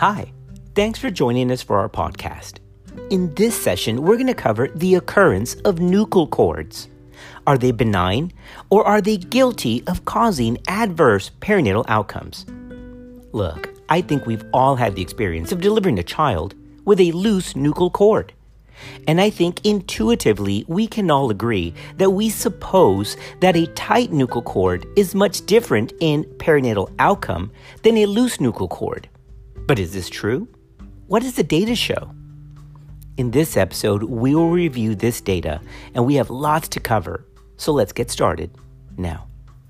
Hi, thanks for joining us for our podcast. In this session, we're going to cover the occurrence of nuchal cords. Are they benign, or are they guilty of causing adverse perinatal outcomes? Look, I think we've all had the experience of delivering a child with a loose nuchal cord. And I think intuitively we can all agree that we suppose that a tight nuchal cord is much different in perinatal outcome than a loose nuchal cord. But is this true? What does the data show? In this episode, we will review this data, and we have lots to cover. So let's get started now.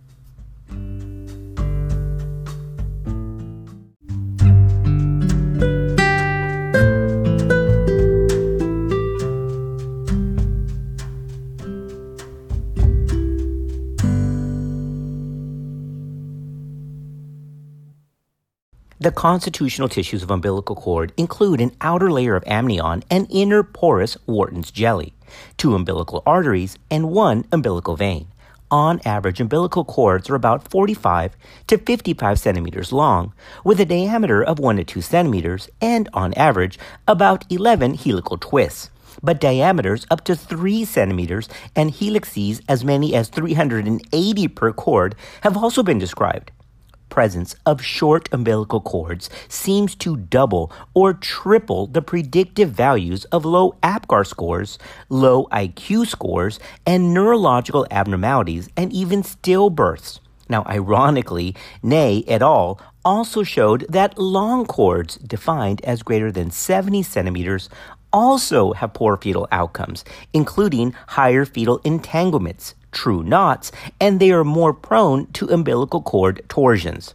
The constitutional tissues of umbilical cord include an outer layer of amnion and inner porous Wharton's jelly, 2 umbilical arteries, and 1 umbilical vein. On average, umbilical cords are about 45 to 55 centimeters long, with a diameter of 1 to 2 centimeters, and on average, about 11 helical twists. But diameters up to 3 centimeters and helices as many as 380 per cord have also been described. Presence of short umbilical cords seems to double or triple the predictive values of low APGAR scores, low IQ scores, and neurological abnormalities, and even stillbirths. Now, ironically, Ney et al. Also showed that long cords, defined as greater than 70 centimeters, also have poor fetal outcomes, including higher fetal entanglements, true knots, and they are more prone to umbilical cord torsions.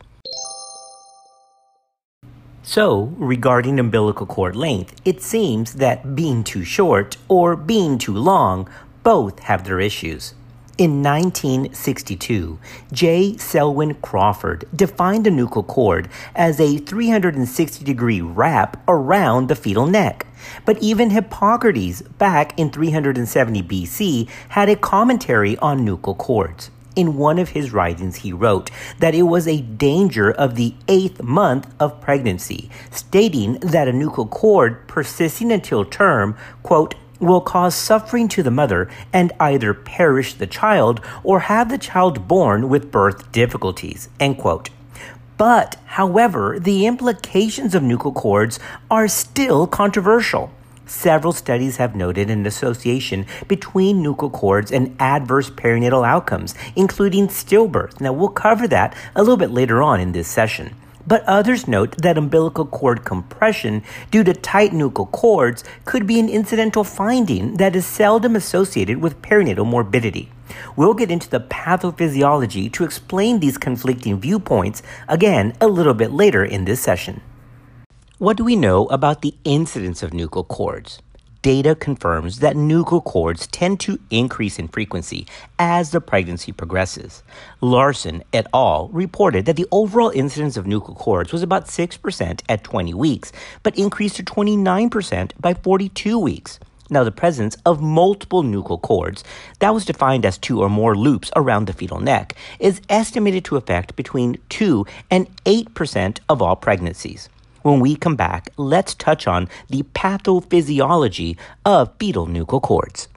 So, regarding umbilical cord length, it seems that being too short or being too long both have their issues. In 1962, J. Selwyn Crawford defined a nuchal cord as a 360-degree wrap around the fetal neck. But even Hippocrates, back in 370 BC, had a commentary on nuchal cords. In one of his writings, he wrote that it was a danger of the 8th month of pregnancy, stating that a nuchal cord persisting until term, quote, will cause suffering to the mother and either perish the child or have the child born with birth difficulties, end quote. But, however, the implications of nuchal cords are still controversial. Several studies have noted an association between nuchal cords and adverse perinatal outcomes, including stillbirth. Now, we'll cover that a little bit later on in this session. But others note that umbilical cord compression due to tight nuchal cords could be an incidental finding that is seldom associated with perinatal morbidity. We'll get into the pathophysiology to explain these conflicting viewpoints again a little bit later in this session. What do we know about the incidence of nuchal cords? Data confirms that nuchal cords tend to increase in frequency as the pregnancy progresses. Larson et al. Reported that the overall incidence of nuchal cords was about 6% at 20 weeks, but increased to 29% by 42 weeks. Now, the presence of multiple nuchal cords, that was defined as 2 or more loops around the fetal neck, is estimated to affect between 2 and 8% of all pregnancies. When we come back, let's touch on the pathophysiology of fetal nuchal cords.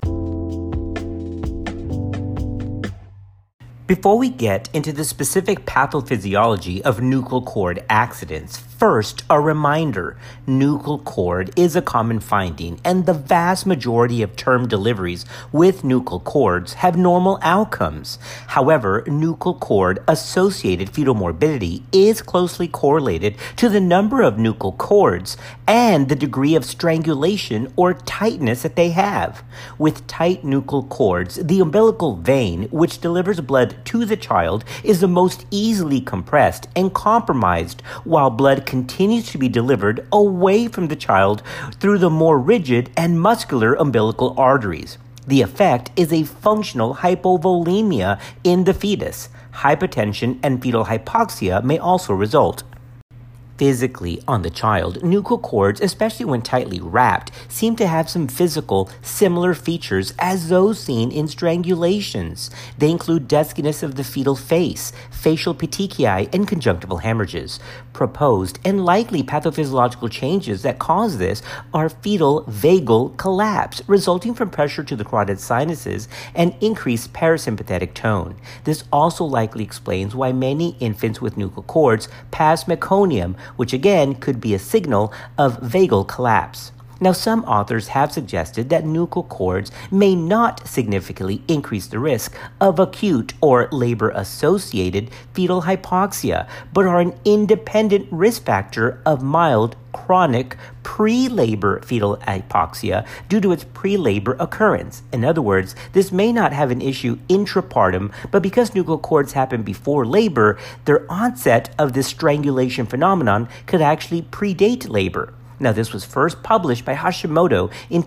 Before we get into the specific pathophysiology of nuchal cord accidents, first, a reminder, nuchal cord is a common finding, and the vast majority of term deliveries with nuchal cords have normal outcomes. However, nuchal cord-associated fetal morbidity is closely correlated to the number of nuchal cords and the degree of strangulation or tightness that they have. With tight nuchal cords, the umbilical vein, which delivers blood to the child, is the most easily compressed and compromised, while blood continues to be delivered away from the child through the more rigid and muscular umbilical arteries. The effect is a functional hypovolemia in the fetus. Hypotension and fetal hypoxia may also result. physically on the child, nuchal cords, especially when tightly wrapped, seem to have some physical similar features as those seen in strangulations. They include duskiness of the fetal face, facial petechiae, and conjunctival hemorrhages. Proposed and likely pathophysiological changes that cause this are fetal vagal collapse, resulting from pressure to the carotid sinuses and increased parasympathetic tone. This also likely explains why many infants with nuchal cords pass meconium, which again could be a signal of vagal collapse. Now, some authors have suggested that nuchal cords may not significantly increase the risk of acute or labor-associated fetal hypoxia, but are an independent risk factor of mild chronic pre-labor fetal hypoxia due to its pre-labor occurrence. In other words, this may not have an issue intrapartum, but because nuchal cords happen before labor, their onset of this strangulation phenomenon could actually predate labor. Now, this was first published by Hashimoto in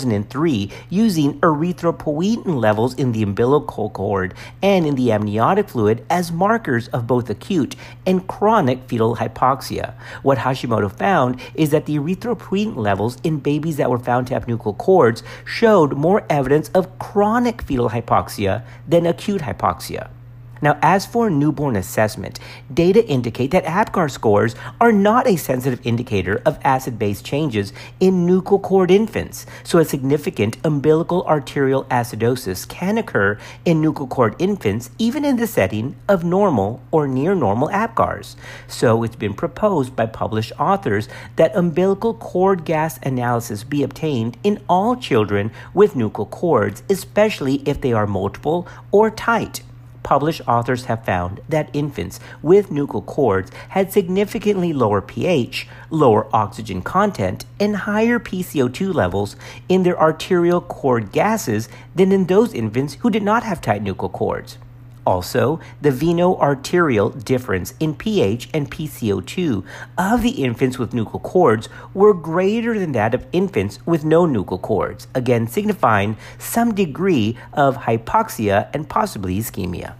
2003 using erythropoietin levels in the umbilical cord and in the amniotic fluid as markers of both acute and chronic fetal hypoxia. What Hashimoto found is that the erythropoietin levels in babies that were found to have nuchal cords showed more evidence of chronic fetal hypoxia than acute hypoxia. Now, as for newborn assessment, data indicate that APGAR scores are not a sensitive indicator of acid-base changes in nuchal cord infants, so a significant umbilical arterial acidosis can occur in nuchal cord infants even in the setting of normal or near-normal APGARs. So it's been proposed by published authors that umbilical cord gas analysis be obtained in all children with nuchal cords, especially if they are multiple or tight. Published authors have found that infants with nuchal cords had significantly lower pH, lower oxygen content, and higher PCO2 levels in their arterial cord gases than in those infants who did not have tight nuchal cords. Also, the veno-arterial difference in pH and PCO2 of the infants with nuchal cords were greater than that of infants with no nuchal cords, again signifying some degree of hypoxia and possibly ischemia.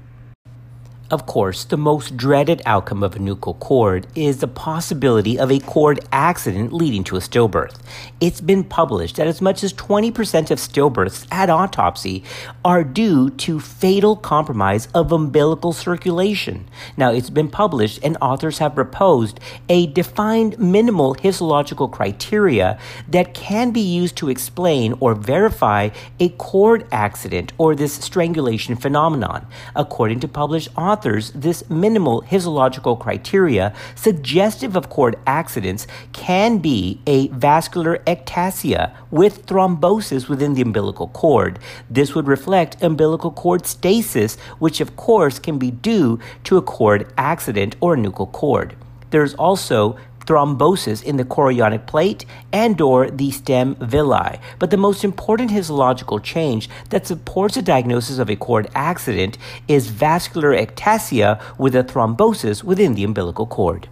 Of course, the most dreaded outcome of a nuchal cord is the possibility of a cord accident leading to a stillbirth. It's been published that as much as 20% of stillbirths at autopsy are due to fatal compromise of umbilical circulation. Now, it's been published and authors have proposed a defined minimal histological criteria that can be used to explain or verify a cord accident or this strangulation phenomenon. According to published authors, this minimal histological criteria suggestive of cord accidents can be a vascular ectasia with thrombosis within the umbilical cord. This would reflect umbilical cord stasis, which of course can be due to a cord accident or a nuchal cord. There's also thrombosis in the chorionic plate and/or the stem villi. But the most important histological change that supports a diagnosis of a cord accident is vascular ectasia with a thrombosis within the umbilical cord.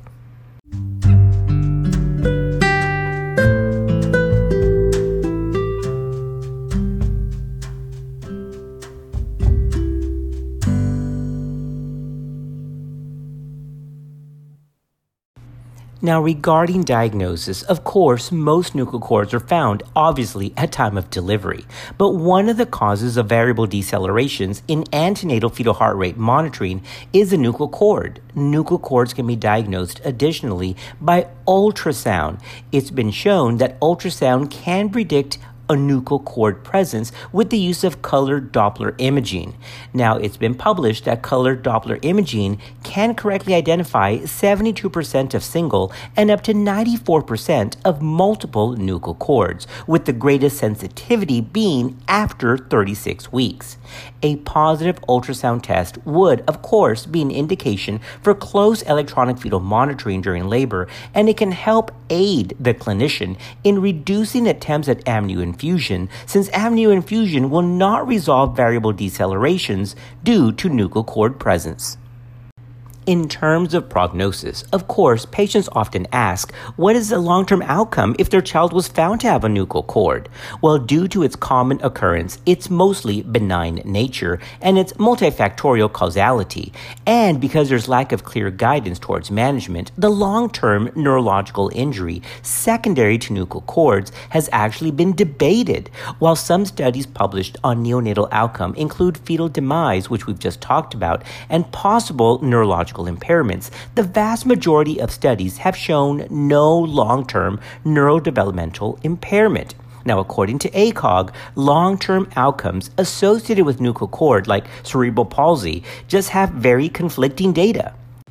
Now, regarding diagnosis, of course, most nuchal cords are found, obviously, at time of delivery. But one of the causes of variable decelerations in antenatal fetal heart rate monitoring is a nuchal cord. Nuchal cords can be diagnosed additionally by ultrasound. It's been shown that ultrasound can predict a nuchal cord presence with the use of colored Doppler imaging. Now, it's been published that colored Doppler imaging can correctly identify 72% of single and up to 94% of multiple nuchal cords, with the greatest sensitivity being after 36 weeks. A positive ultrasound test would, of course, be an indication for close electronic fetal monitoring during labor, and it can help aid the clinician in reducing attempts at amnio infusion, since amnio infusion will not resolve variable decelerations due to nuchal cord presence. In terms of prognosis, of course, patients often ask, what is the long-term outcome if their child was found to have a nuchal cord? Well, due to its common occurrence, its mostly benign nature, and its multifactorial causality, and because there's lack of clear guidance towards management, the long-term neurological injury secondary to nuchal cords has actually been debated. While some studies published on neonatal outcome include fetal demise, which we've just talked about, and possible neurological impairments, the vast majority of studies have shown no long-term neurodevelopmental impairment. Now, according to ACOG, long-term outcomes associated with nuchal cord, like cerebral palsy, just have very conflicting data.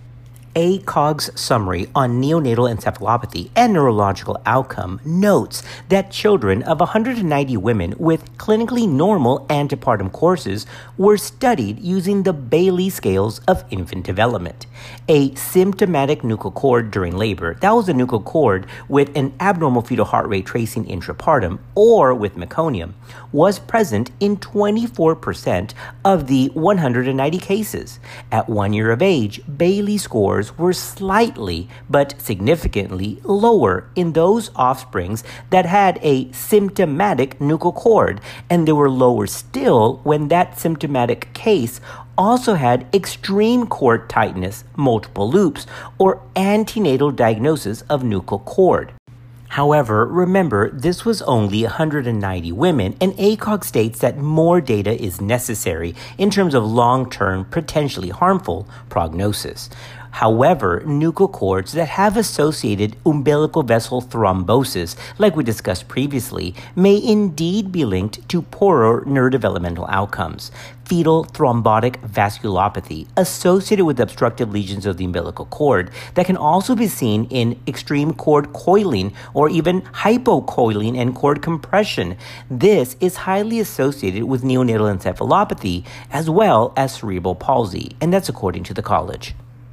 ACOG's summary on neonatal encephalopathy and neurological outcome notes that children of 190 women with clinically normal antepartum courses were studied using the Bayley scales of infant development. A symptomatic nuchal cord during labor, that was a nuchal cord with an abnormal fetal heart rate tracing intrapartum or with meconium, was present in 24% of the 190 cases. At 1 year of age, Bayley scores were slightly but significantly lower in those offsprings that had a symptomatic nuchal cord, and they were lower still when that symptomatic case also had extreme cord tightness, multiple loops, or antenatal diagnosis of nuchal cord. However, remember, this was only 190 women, and ACOG states that more data is necessary in terms of long-term, potentially harmful prognosis. However, nuchal cords that have associated umbilical vessel thrombosis, like we discussed previously, may indeed be linked to poorer neurodevelopmental outcomes. Fetal thrombotic vasculopathy associated with obstructive lesions of the umbilical cord that can also be seen in extreme cord coiling or even hypocoiling and cord compression. This is highly associated with neonatal encephalopathy as well as cerebral palsy, and that's according to the college.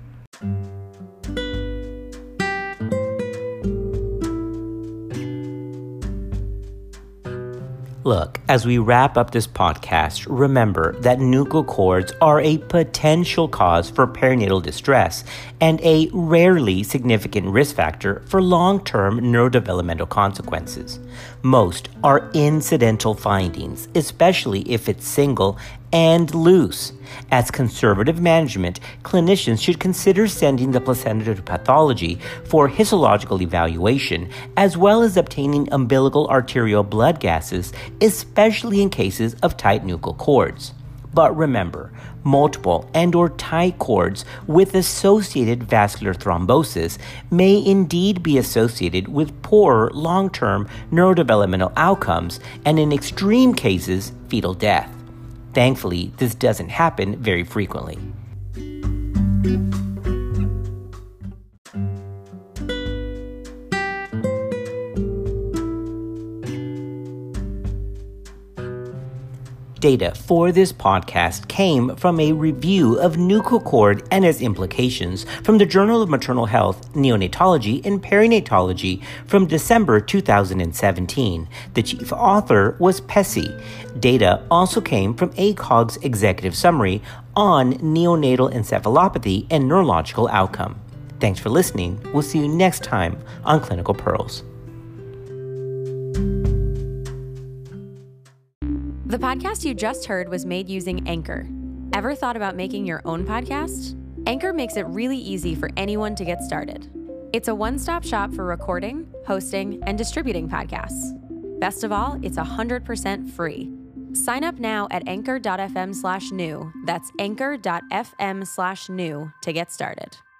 Look, as we wrap up this podcast, remember that nuchal cords are a potential cause for perinatal distress and a rarely significant risk factor for long-term neurodevelopmental consequences. Most are incidental findings, especially if it's single and loose. As conservative management, clinicians should consider sending the placenta to pathology for histological evaluation, as well as obtaining umbilical arterial blood gases, especially in cases of tight nuchal cords. But remember, multiple and/or tight cords with associated vascular thrombosis may indeed be associated with poorer long-term neurodevelopmental outcomes and, in extreme cases, fetal death. Thankfully, this doesn't happen very frequently. Data for this podcast came from a review of nuchal cord and its implications from the Journal of Maternal Health, Neonatology, and Perinatology from December 2017. The chief author was Pesce. Data also came from ACOG's executive summary on neonatal encephalopathy and neurological outcome. Thanks for listening. We'll see you next time on Clinical Pearls. The podcast you just heard was made using Anchor. Ever thought about making your own podcast? Anchor makes it really easy for anyone to get started. It's a one-stop shop for recording, hosting, and distributing podcasts. Best of all, it's 100% free. Sign up now at anchor.fm/new. That's anchor.fm/new to get started.